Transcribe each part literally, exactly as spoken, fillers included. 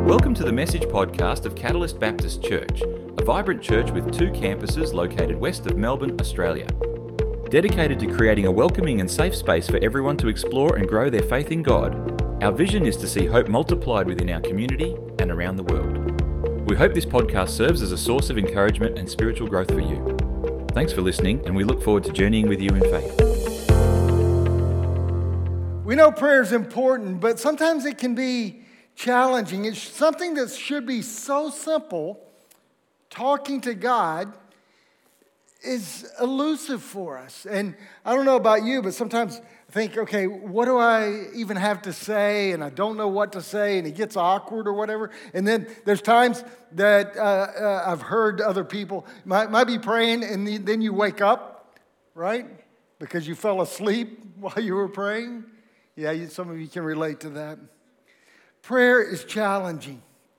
Welcome to the Message podcast of Catalyst Baptist Church, a vibrant church with two campuses located west of Melbourne, Australia. Dedicated to creating a welcoming and safe space for everyone to explore and grow their faith in God, our vision is to see hope multiplied within our community and around the world. We hope this podcast serves as a source of encouragement and spiritual growth for you. Thanks for listening, and we look forward to journeying with you in faith. We know prayer is important, but sometimes it can be challenging. It's something that should be so simple. Talking to God is elusive for us. And I don't know about you, but sometimes I think, okay, what do I even have to say? And I don't know what to say, and it gets awkward or whatever. And then there's times that uh, uh, I've heard other people might, might be praying, and then you wake up, right? Because you fell asleep while you were praying. Yeah, you, some of you can relate to that. Prayer is challenging.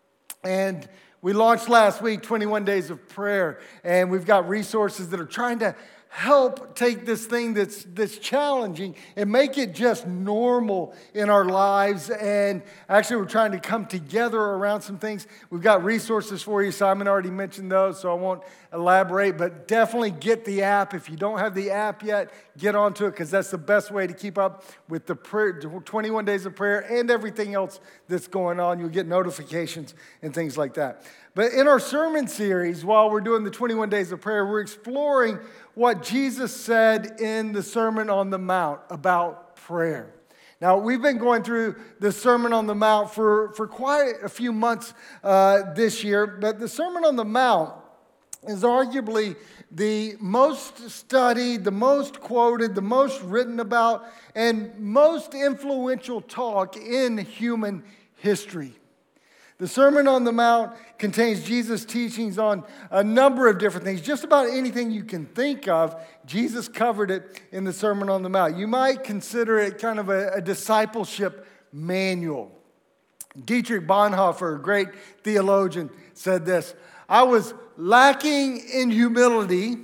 And we launched last week twenty-one days of prayer, and we've got resources that are trying to help take this thing that's that's challenging and make it just normal in our lives. And actually, we're trying to come together around some things. We've got resources for you. Simon already mentioned those, so I won't elaborate, but definitely get the app. If you don't have the app yet, get onto it, because that's the best way to keep up with the prayer, twenty-one days of prayer and everything else that's going on. You'll get notifications and things like that. But in our sermon series, while we're doing the twenty-one days of prayer, we're exploring what Jesus said in the Sermon on the Mount about prayer. Now, we've been going through the Sermon on the Mount for, for quite a few months uh, this year, but the Sermon on the Mount is arguably the most studied, the most quoted, the most written about, and most influential talk in human history. The Sermon on the Mount contains Jesus' teachings on a number of different things. Just about anything you can think of, Jesus covered it in the Sermon on the Mount. You might consider it kind of a, a discipleship manual. Dietrich Bonhoeffer, a great theologian, said this: "I was lacking in humility,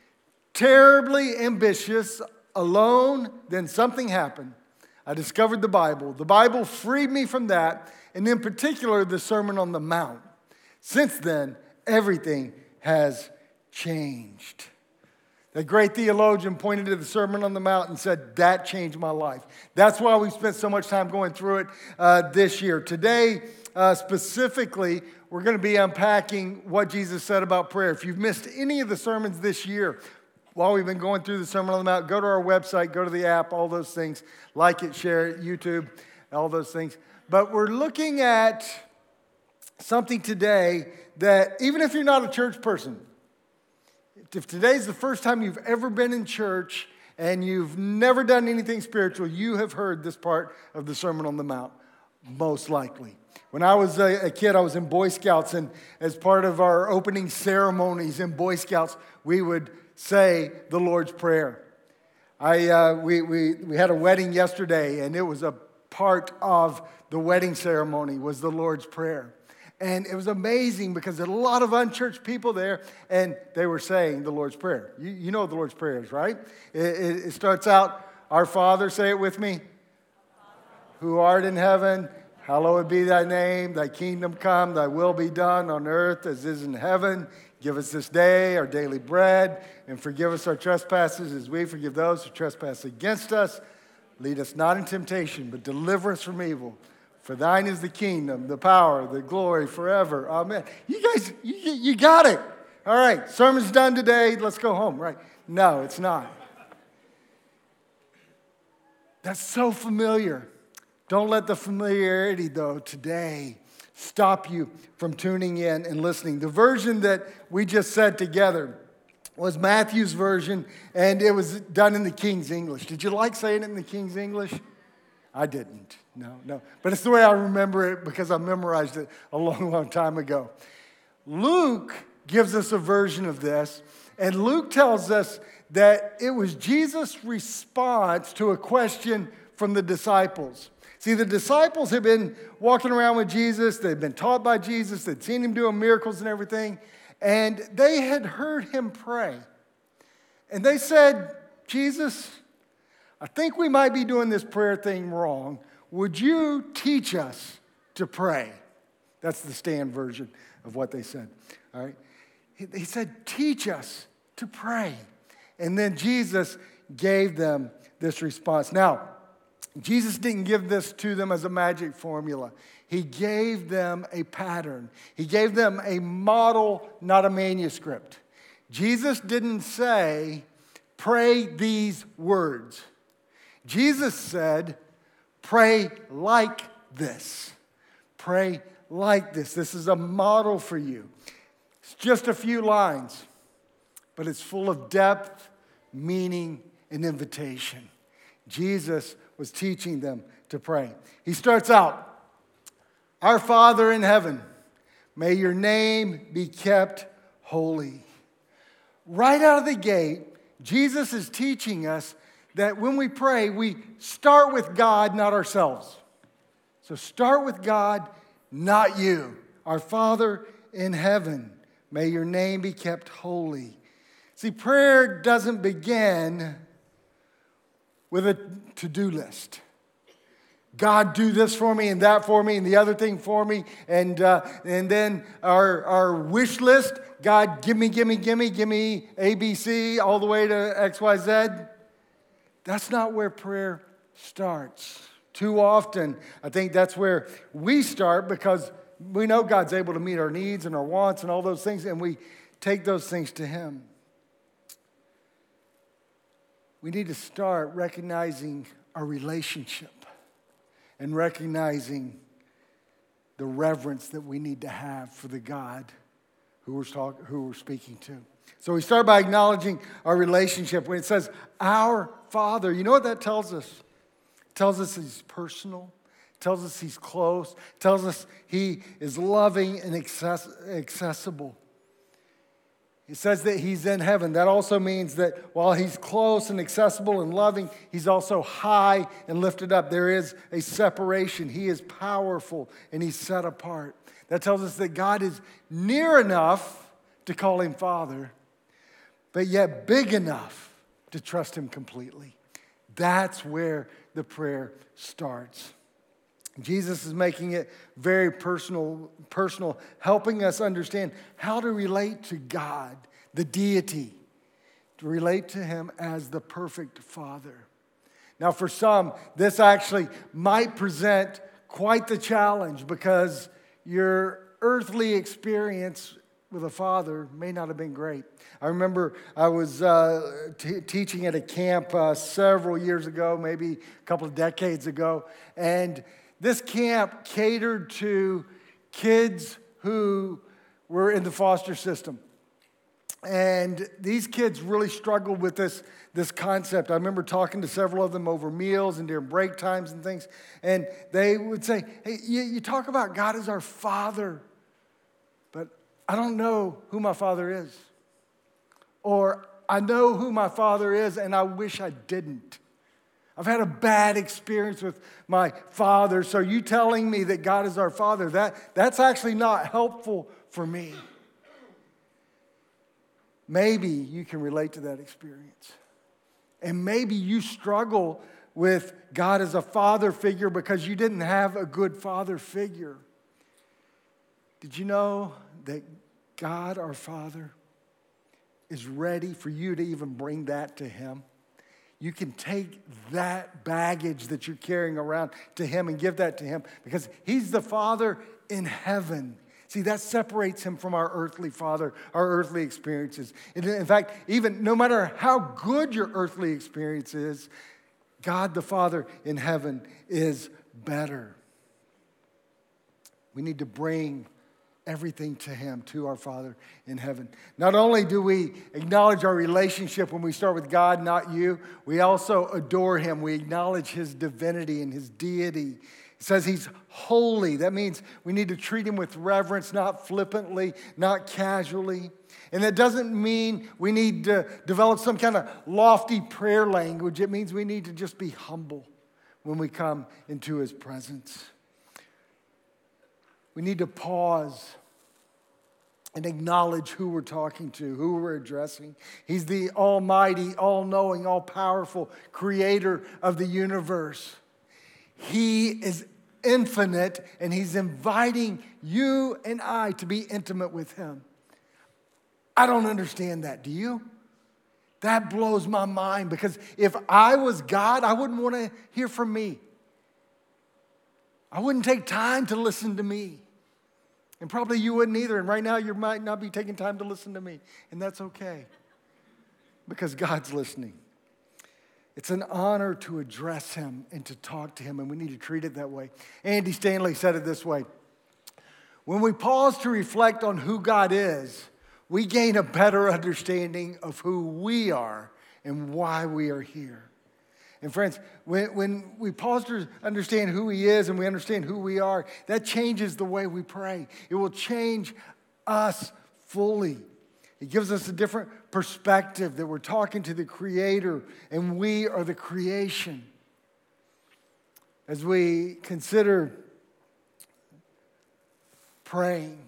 terribly ambitious, alone, then something happened. I discovered the Bible. The Bible freed me from that, and in particular, the Sermon on the Mount. Since then, everything has changed." The great theologian pointed to the Sermon on the Mount and said, that changed my life. That's why we spent so much time going through it uh, this year. Today, uh, specifically, we're going to be unpacking what Jesus said about prayer. If you've missed any of the sermons this year, while we've been going through the Sermon on the Mount, go to our website, go to the app, all those things. Like it, share it, YouTube, all those things. But we're looking at something today that, even if you're not a church person, if today's the first time you've ever been in church and you've never done anything spiritual, you have heard this part of the Sermon on the Mount, most likely. When I was a, a kid, I was in Boy Scouts, and as part of our opening ceremonies in Boy Scouts, we would say the Lord's Prayer. I uh, we, we, we had a wedding yesterday, and it was a part of the wedding ceremony was the Lord's Prayer. And it was amazing because there were a lot of unchurched people there, and they were saying the Lord's Prayer. You, you know what the Lord's Prayer is, right? It, it, it starts out, "Our Father," say it with me, "who art in heaven, hallowed be thy name. Thy kingdom come, thy will be done on earth as is in heaven. Give us this day our daily bread, and forgive us our trespasses as we forgive those who trespass against us. Lead us not in temptation, but deliver us from evil. For thine is the kingdom, the power, the glory forever. Amen." You guys, you, you got it. All right, sermon's done today. Let's go home, right? No, it's not. That's so familiar. Don't let the familiarity, though, today stop you from tuning in and listening. The version that we just said together was Matthew's version, and it was done in the King's English. Did you like saying it in the King's English? I didn't. No, no. But it's the way I remember it because I memorized it a long, long time ago. Luke gives us a version of this, and Luke tells us that it was Jesus' response to a question from the disciples. See, the disciples had been walking around with Jesus. They'd been taught by Jesus. They'd seen him doing miracles and everything. And they had heard him pray. And they said, "Jesus, I think we might be doing this prayer thing wrong. Would you teach us to pray?" That's the Stand version of what they said. All right. He, he said, teach us to pray. And then Jesus gave them this response. Now, Jesus didn't give this to them as a magic formula. He gave them a pattern. He gave them a model, not a manuscript. Jesus didn't say, pray these words. Jesus said, pray like this. Pray like this. This is a model for you. It's just a few lines, but it's full of depth, meaning, and invitation. Jesus was teaching them to pray. He starts out, our Father in heaven, may your name be kept holy. Right out of the gate, Jesus is teaching us that when we pray, we start with God, not ourselves. So start with God, not you. Our Father in heaven, may your name be kept holy. See, prayer doesn't begin with a to-do list. God, do this for me and that for me and the other thing for me. And uh, and then our, our wish list, God, give me, give me, give me, give me A B C all the way to X Y Z. That's not where prayer starts. Too often, I think that's where we start because we know God's able to meet our needs and our wants and all those things, and we take those things to Him. We need to start recognizing our relationship and recognizing the reverence that we need to have for the God who we're, talk, who we're speaking to. So we start by acknowledging our relationship. When it says, our Father, you know what that tells us? It tells us He's personal. It tells us He's close. It tells us He is loving and access, accessible. It says that He's in heaven. That also means that while He's close and accessible and loving, He's also high and lifted up. There is a separation. He is powerful and He's set apart. That tells us that God is near enough to call Him Father, but yet big enough to trust Him completely. That's where the prayer starts. Jesus is making it very personal, personal, helping us understand how to relate to God, the deity, to relate to Him as the perfect Father. Now, for some, this actually might present quite the challenge because your earthly experience with a father may not have been great. I remember I was uh, t- teaching at a camp uh, several years ago, maybe a couple of decades ago, and this camp catered to kids who were in the foster system. And these kids really struggled with this, this concept. I remember talking to several of them over meals and during break times and things. And they would say, hey, you, you talk about God as our Father, but I don't know who my Father is. Or I know who my Father is and I wish I didn't. I've had a bad experience with my father, so you telling me that God is our Father, that, that's actually not helpful for me. Maybe you can relate to that experience. And maybe you struggle with God as a father figure because you didn't have a good father figure. Did you know that God, our Father, is ready for you to even bring that to Him? You can take that baggage that you're carrying around to Him and give that to Him because He's the Father in heaven. See, that separates Him from our earthly father, our earthly experiences. In fact, even no matter how good your earthly experience is, God the Father in heaven is better. We need to bring everything to Him, to our Father in heaven. Not only do we acknowledge our relationship when we start with God, not you, we also adore Him. We acknowledge His divinity and His deity. It says He's holy. That means we need to treat Him with reverence, not flippantly, not casually. And that doesn't mean we need to develop some kind of lofty prayer language. It means we need to just be humble when we come into His presence. We need to pause and acknowledge who we're talking to, who we're addressing. He's the almighty, all-knowing, all-powerful creator of the universe. He is infinite, and he's inviting you and I to be intimate with him. I don't understand that. Do you? That blows my mind, because if I was God, I wouldn't want to hear from me. I wouldn't take time to listen to me. And probably you wouldn't either. And right now you might not be taking time to listen to me. And that's okay, because God's listening. It's an honor to address him and to talk to him, and we need to treat it that way. Andy Stanley said it this way: when we pause to reflect on who God is, we gain a better understanding of who we are and why we are here. And friends, when, when we pause to understand who he is and we understand who we are, that changes the way we pray. It will change us fully. It gives us a different perspective that we're talking to the Creator and we are the creation. As we consider praying,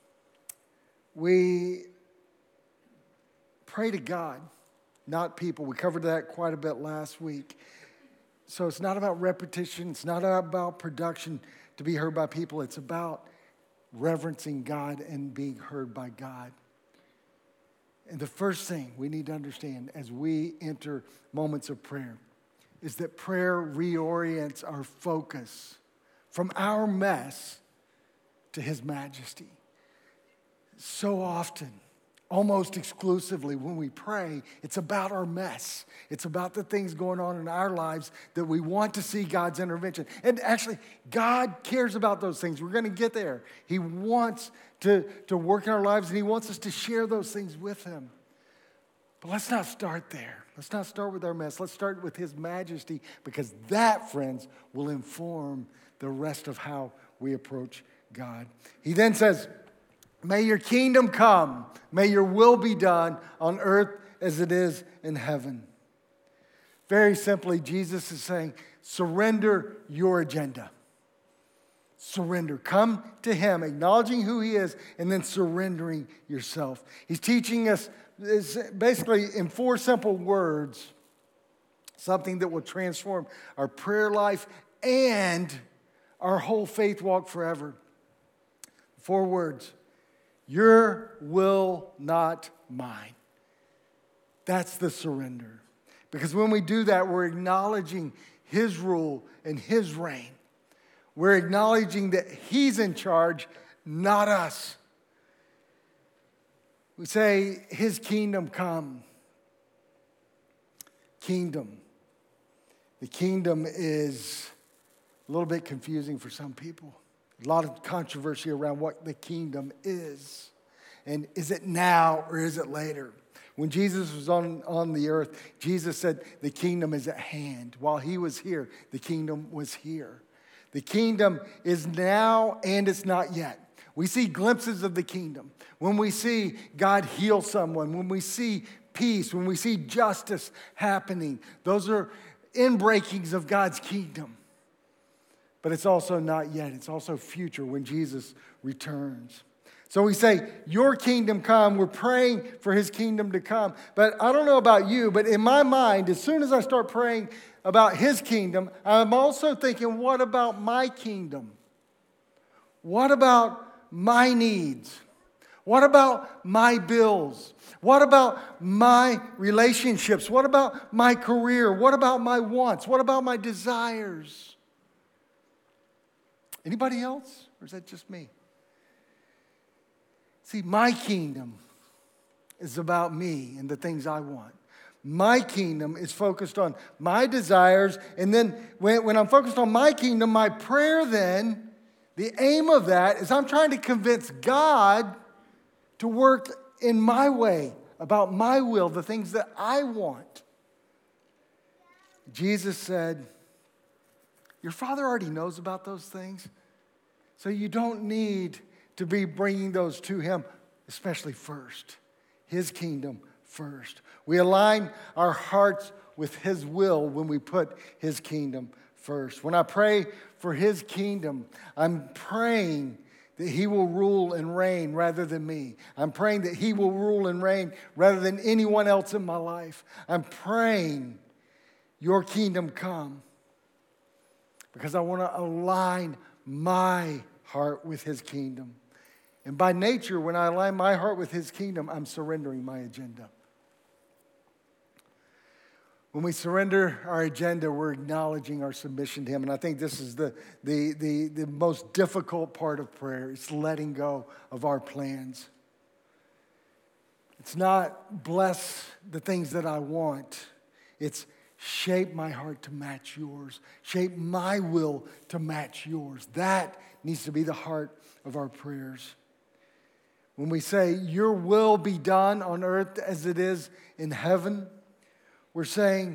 we pray to God, not people. We covered that quite a bit last week. So it's not about repetition. It's not about production to be heard by people. It's about reverencing God and being heard by God. And the first thing we need to understand as we enter moments of prayer is that prayer reorients our focus from our mess to his majesty. So often, almost exclusively, when we pray, it's about our mess. It's about the things going on in our lives that we want to see God's intervention. And actually, God cares about those things. We're going to get there. He wants to, to work in our lives, and he wants us to share those things with him. But let's not start there. Let's not start with our mess. Let's start with his majesty, because that, friends, will inform the rest of how we approach God. He then says, may your kingdom come. May your will be done on earth as it is in heaven. Very simply, Jesus is saying, surrender your agenda. Surrender. Come to him, acknowledging who he is, and then surrendering yourself. He's teaching us basically in four simple words, something that will transform our prayer life and our whole faith walk forever. Four words. Your will, not mine. That's the surrender. Because when we do that, we're acknowledging his rule and his reign. We're acknowledging that he's in charge, not us. We say, his kingdom come. Kingdom. The kingdom is a little bit confusing for some people. A lot of controversy around what the kingdom is. And is it now or is it later? When Jesus was on, on the earth, Jesus said the kingdom is at hand. While he was here, the kingdom was here. The kingdom is now and it's not yet. We see glimpses of the kingdom. When we see God heal someone, when we see peace, when we see justice happening, those are inbreakings of God's kingdom. But it's also not yet. It's also future when Jesus returns. So we say, your kingdom come. We're praying for his kingdom to come. But I don't know about you, but in my mind, as soon as I start praying about his kingdom, I'm also thinking, what about my kingdom? What about my needs? What about my bills? What about my relationships? What about my career? What about my wants? What about my desires? Anybody else? Or is that just me? See, my kingdom is about me and the things I want. My kingdom is focused on my desires. And then when, when I'm focused on my kingdom, my prayer then, the aim of that is I'm trying to convince God to work in my way, about my will, the things that I want. Jesus said, your Father already knows about those things, so you don't need to be bringing those to him, especially first. His kingdom first. We align our hearts with his will when we put his kingdom first. When I pray for his kingdom, I'm praying that he will rule and reign rather than me. I'm praying that he will rule and reign rather than anyone else in my life. I'm praying your kingdom come. because I want to align my heart with his kingdom. And by nature, when I align my heart with his kingdom, I'm surrendering my agenda. When we surrender our agenda, we're acknowledging our submission to him. And I think this is the, the, the, the most difficult part of prayer. It's letting go of our plans. It's not bless the things that I want. It's shape my heart to match yours. Shape my will to match yours. That needs to be the heart of our prayers. When we say, your will be done on earth as it is in heaven, we're saying,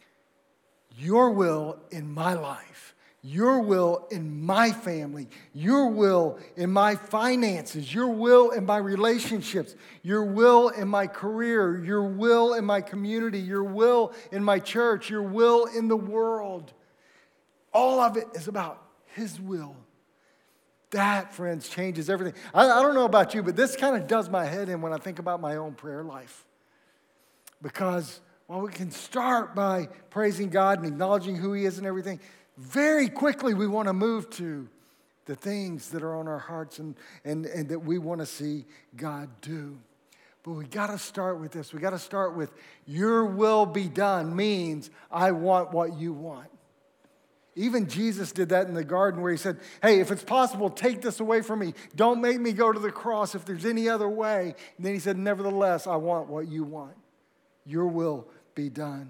your will in my life, your will in my family, your will in my finances, your will in my relationships, your will in my career, your will in my community, your will in my church, your will in the world. All of it is about his will. That, friends, changes everything. I, I don't know about you, but this kind of does my head in when I think about my own prayer life. Because while we can start by praising God and acknowledging who he is and everything, very quickly we want to move to the things that are on our hearts and, and, and that we want to see God do. But we got to start with this. We got to start with, your will be done means I want what you want. Even Jesus did that in the garden where he said, hey, if it's possible, take this away from me. Don't make me go to the cross if there's any other way. And then he said, nevertheless, I want what you want. Your will be done.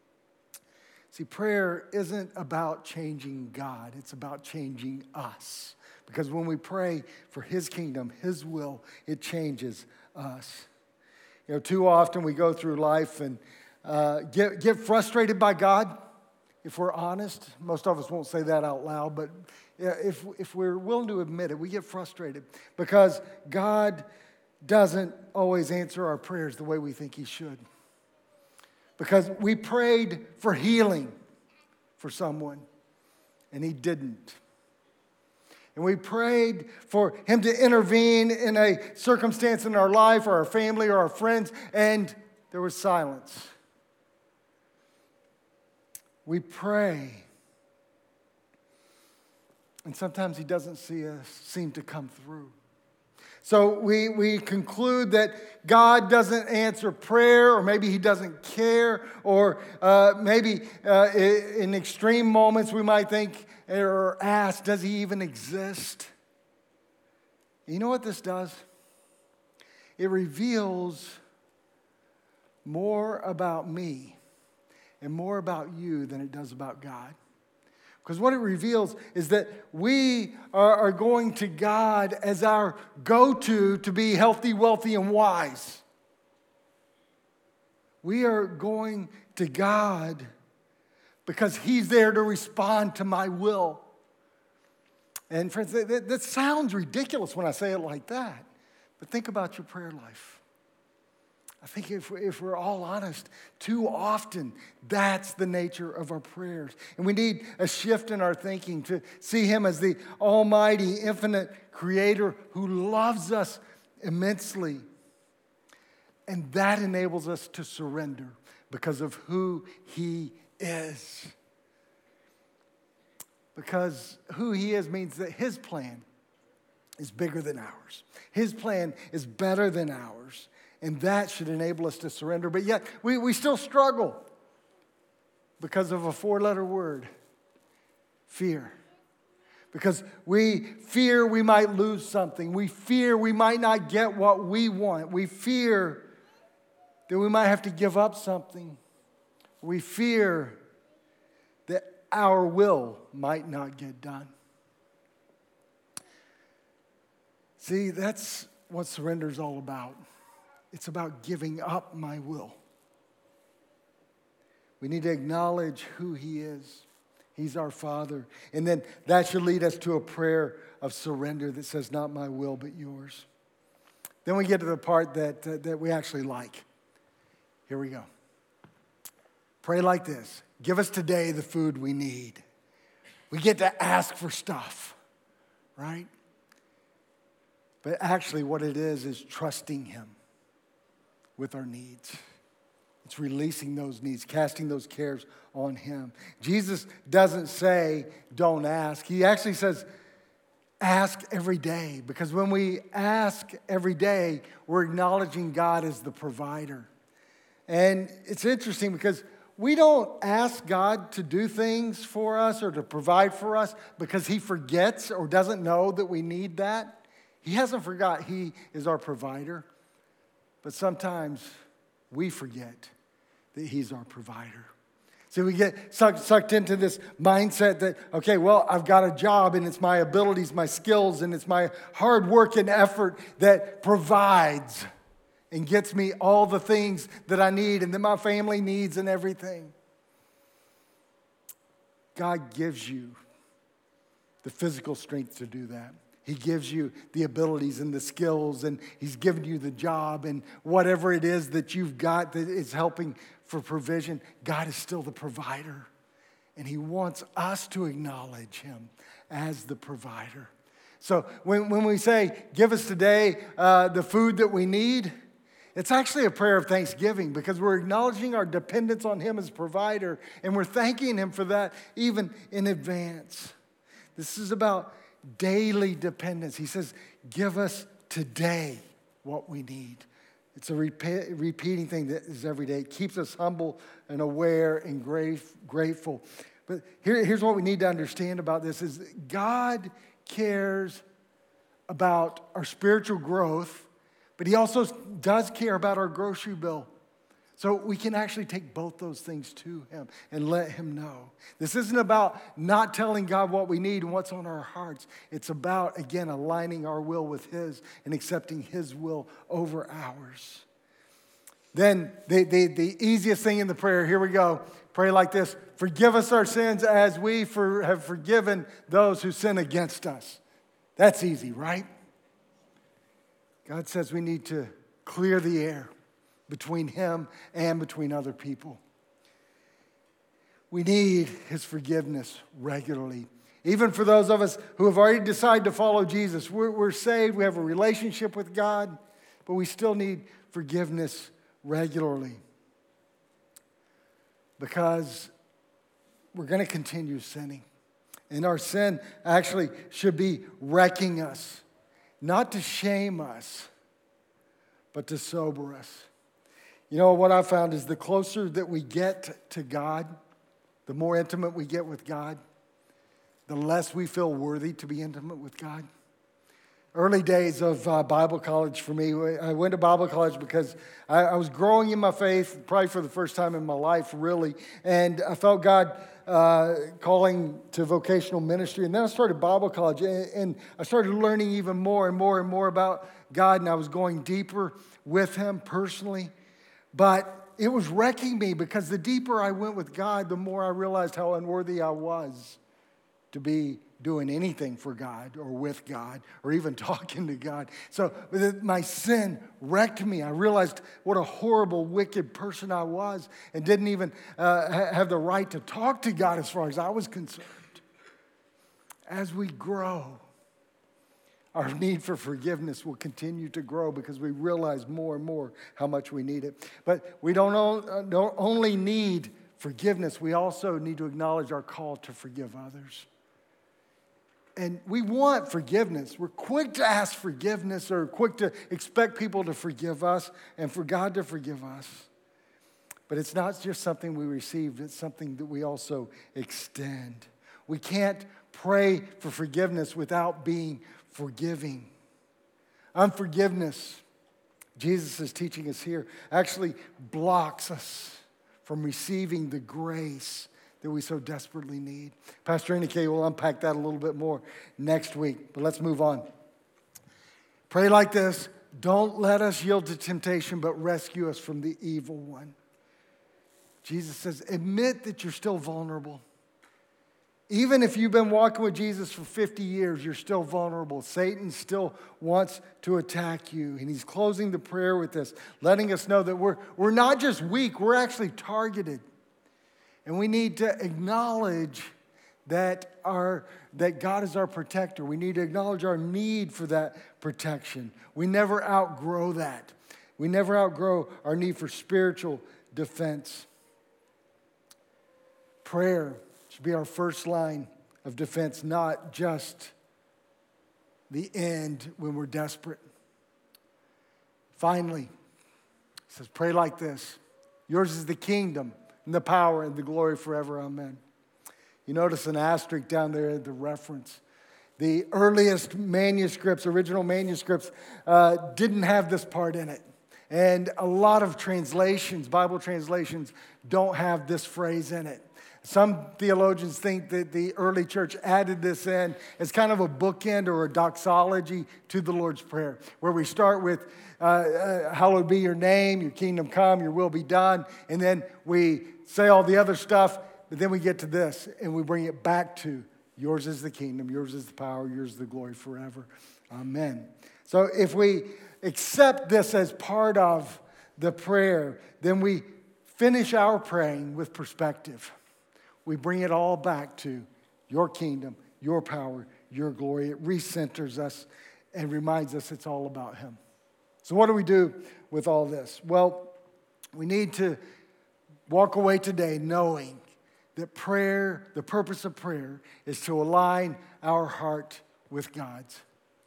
See, prayer isn't about changing God. It's about changing us. Because when we pray for his kingdom, his will, it changes us. You know, too often we go through life and uh, get, get frustrated by God. If we're honest, most of us won't say that out loud, but if, if we're willing to admit it, we get frustrated because God doesn't always answer our prayers the way we think he should. Because we prayed for healing for someone, and he didn't. And we prayed for him to intervene in a circumstance in our life or our family or our friends, and there was silence. We pray, and sometimes he doesn't see us, seem to come through. So we, we conclude that God doesn't answer prayer, or maybe he doesn't care, or uh, maybe uh, in extreme moments we might think or ask, does he even exist? You know what this does? It reveals more about me and more about you than it does about God. Because what it reveals is that we are, are going to God as our go-to to be healthy, wealthy, and wise. We are going to God because he's there to respond to my will. And friends, that, that sounds ridiculous when I say it like that. But think about your prayer life. I think if, if we're all honest, too often that's the nature of our prayers. And we need a shift in our thinking to see him as the almighty, infinite creator who loves us immensely. And that enables us to surrender because of who he is. Because who he is means that his plan is bigger than ours. His plan is better than ours. And that should enable us to surrender. But yet, we, we still struggle because of a four-letter word, fear. Because we fear we might lose something. We fear we might not get what we want. We fear that we might have to give up something. We fear that our will might not get done. See, that's what surrender is all about. It's about giving up my will. We need to acknowledge who he is. He's our Father. And then that should lead us to a prayer of surrender that says, not my will, but yours. Then we get to the part that, uh, that we actually like. Here we go. Pray like this. Give us today the food we need. We get to ask for stuff, right? But actually what it is is trusting him with our needs. It's releasing those needs, casting those cares on him. Jesus doesn't say, don't ask. He actually says, ask every day. Because when we ask every day, we're acknowledging God as the provider. And it's interesting because we don't ask God to do things for us or to provide for us because he forgets or doesn't know that we need that. He hasn't forgot he is our provider. But sometimes we forget that he's our provider. So we get sucked, sucked into this mindset that, okay, well, I've got a job and it's my abilities, my skills, and it's my hard work and effort that provides and gets me all the things that I need and that my family needs and everything. God gives you the physical strength to do that. He gives you the abilities and the skills, and he's given you the job and whatever it is that you've got that is helping for provision. God is still the provider, and he wants us to acknowledge him as the provider. So when, when we say, give us today uh, the food that we need, it's actually a prayer of thanksgiving because we're acknowledging our dependence on him as provider, and we're thanking him for that even in advance. This is about daily dependence. He says, give us today what we need. It's a repeat, repeating thing that is every day. It keeps us humble and aware and grateful. But here, here's what we need to understand about this is God cares about our spiritual growth, but he also does care about our grocery bill. So we can actually take both those things to him and let him know. This isn't about not telling God what we need and what's on our hearts. It's about, again, aligning our will with his and accepting his will over ours. Then the, the, the easiest thing in the prayer, here we go. Pray like this: forgive us our sins as we for, have forgiven those who sin against us. That's easy, right? God says we need to clear the air between him and between other people. We need his forgiveness regularly. Even for those of us who have already decided to follow Jesus, we're, we're saved, we have a relationship with God, but we still need forgiveness regularly. Because we're going to continue sinning. And our sin actually should be wrecking us, not to shame us, but to sober us. You know, what I found is the closer that we get to God, the more intimate we get with God, the less we feel worthy to be intimate with God. Early days of uh, Bible college for me, I went to Bible college because I, I was growing in my faith, probably for the first time in my life, really. And I felt God uh, calling to vocational ministry. And then I started Bible college, and, and I started learning even more and more and more about God. And I was going deeper with him personally. But it was wrecking me because the deeper I went with God, the more I realized how unworthy I was to be doing anything for God or with God or even talking to God. So my sin wrecked me. I realized what a horrible, wicked person I was and didn't even uh, have the right to talk to God as far as I was concerned. As we grow, our need for forgiveness will continue to grow because we realize more and more how much we need it. But we don't, don't only need forgiveness, we also need to acknowledge our call to forgive others. And we want forgiveness. We're quick to ask forgiveness or quick to expect people to forgive us and for God to forgive us. But it's not just something we receive, it's something that we also extend. We can't pray for forgiveness without being forgiving. Unforgiveness, Jesus is teaching us here, actually blocks us from receiving the grace that we so desperately need. Pastor Enrique will unpack that a little bit more next week, but let's move on. Pray like this: don't let us yield to temptation, but rescue us from the evil one. Jesus says, admit that you're still vulnerable. Even if you've been walking with Jesus for fifty years, you're still vulnerable. Satan still wants to attack you. And he's closing the prayer with this, letting us know that we're, we're not just weak, we're actually targeted. And we need to acknowledge that, our, that God is our protector. We need to acknowledge our need for that protection. We never outgrow that. We never outgrow our need for spiritual defense. Prayer should be our first line of defense, not just the end when we're desperate. Finally, it says, pray like this. Yours is the kingdom and the power and the glory forever. Amen. You notice an asterisk down there at the reference. The earliest manuscripts, original manuscripts, uh, didn't have this part in it. And a lot of translations, Bible translations, don't have this phrase in it. Some theologians think that the early church added this in as kind of a bookend or a doxology to the Lord's Prayer, where we start with, uh, uh, hallowed be your name, your kingdom come, your will be done, and then we say all the other stuff, but then we get to this, and we bring it back to, yours is the kingdom, yours is the power, yours is the glory forever. Amen. So if we accept this as part of the prayer, then we finish our praying with perspective. We bring it all back to your kingdom, your power, your glory. It recenters us and reminds us it's all about him. So what do we do with all this? Well, we need to walk away today knowing that prayer, the purpose of prayer, is to align our heart with God's.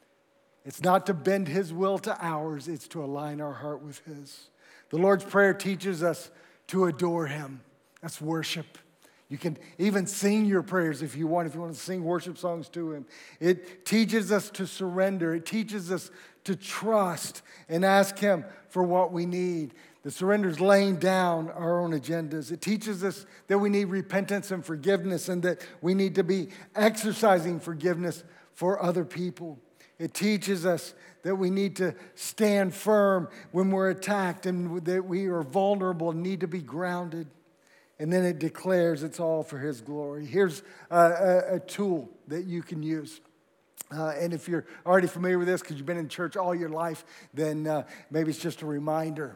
It's not to bend his will to ours, it's to align our heart with his. The Lord's Prayer teaches us to adore him. That's worship. You can even sing your prayers if you want, if you want to sing worship songs to him. It teaches us to surrender. It teaches us to trust and ask him for what we need. The surrender is laying down our own agendas. It teaches us that we need repentance and forgiveness and that we need to be exercising forgiveness for other people. It teaches us that we need to stand firm when we're attacked and that we are vulnerable and need to be grounded. And then it declares it's all for his glory. Here's a, a, a tool that you can use. Uh, and if you're already familiar with this because you've been in church all your life, then uh, maybe it's just a reminder.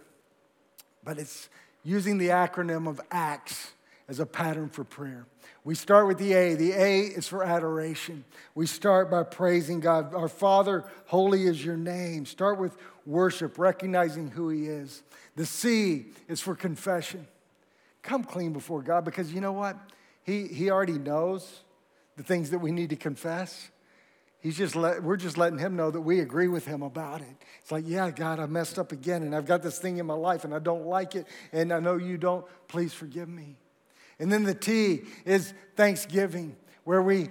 But it's using the acronym of ACTS as a pattern for prayer. We start with the A. The A is for adoration. We start by praising God. Our Father, holy is your name. Start with worship, recognizing who he is. The C is for confession. Come clean before God because you know what? He, he already knows the things that we need to confess. He's just let, we're just letting him know that we agree with him about it. It's like, yeah, God, I messed up again, and I've got this thing in my life, and I don't like it, and I know you don't. Please forgive me. And then the T is thanksgiving, where we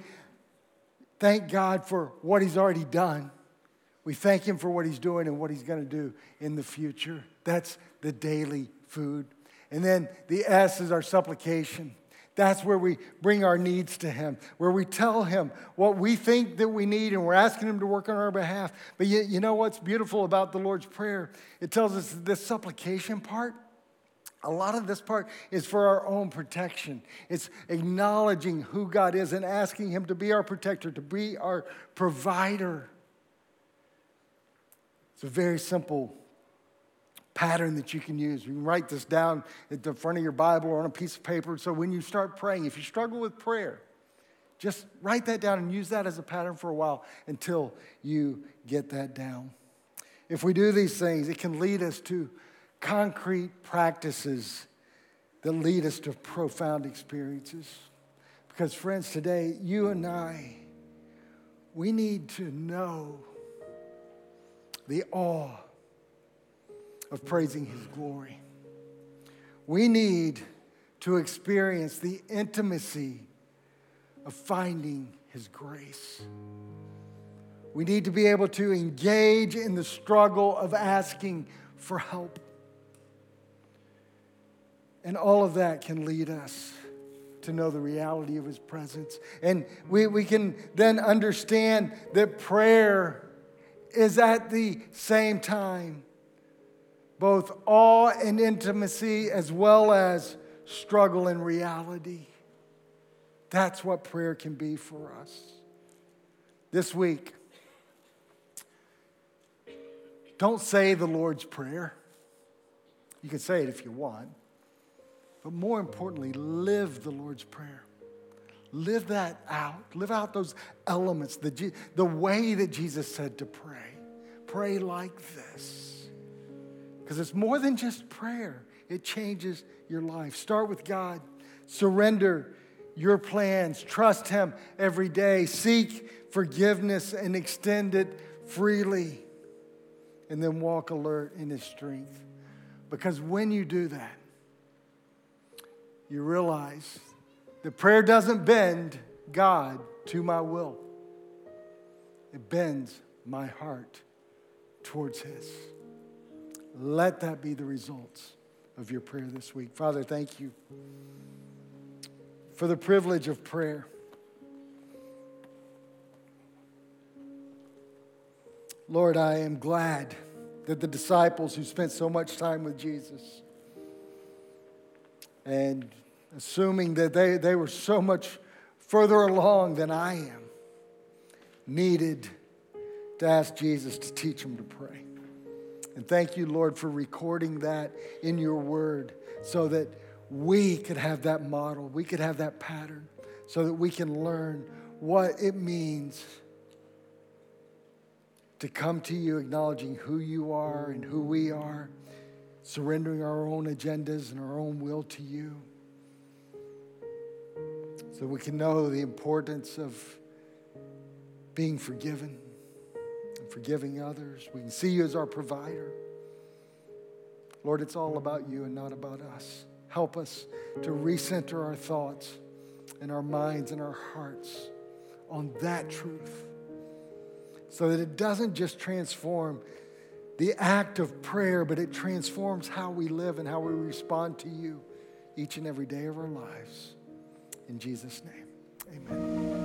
thank God for what he's already done. We thank him for what he's doing and what he's going to do in the future. That's the daily food. And then the S is our supplication. That's where we bring our needs to him, where we tell him what we think that we need, and we're asking him to work on our behalf. But you, you know what's beautiful about the Lord's Prayer? It tells us this supplication part, a lot of this part is for our own protection. It's acknowledging who God is and asking him to be our protector, to be our provider. It's a very simple pattern that you can use. You can write this down at the front of your Bible or on a piece of paper. So when you start praying, if you struggle with prayer, just write that down and use that as a pattern for a while until you get that down. If we do these things, it can lead us to concrete practices that lead us to profound experiences. Because friends, today, you and I, we need to know the awe of praising his glory. We need to experience the intimacy of finding his grace. We need to be able to engage in the struggle of asking for help. And all of that can lead us to know the reality of his presence. And we, we can then understand that prayer is at the same time both awe and intimacy as well as struggle and reality. That's what prayer can be for us. This week, don't say the Lord's Prayer. You can say it if you want. But more importantly, live the Lord's Prayer. Live that out. Live out those elements, the, the way that Jesus said to pray. Pray like this. Because it's more than just prayer. It changes your life. Start with God. Surrender your plans. Trust Him every day. Seek forgiveness and extend it freely. And then walk alert in His strength. Because when you do that, you realize that prayer doesn't bend God to my will. It bends my heart towards His. Let that be the results of your prayer this week. Father, thank you for the privilege of prayer. Lord, I am glad that the disciples who spent so much time with Jesus, and assuming that they, they were so much further along than I am, needed to ask Jesus to teach them to pray. And thank you, Lord, for recording that in your word so that we could have that model, we could have that pattern, so that we can learn what it means to come to you acknowledging who you are and who we are, surrendering our own agendas and our own will to you, so we can know the importance of being forgiven and forgiving others. We can see you as our provider. Lord, it's all about you and not about us. Help us to recenter our thoughts and our minds and our hearts on that truth, so that it doesn't just transform the act of prayer, but it transforms how we live and how we respond to you each and every day of our lives. In Jesus' name, amen.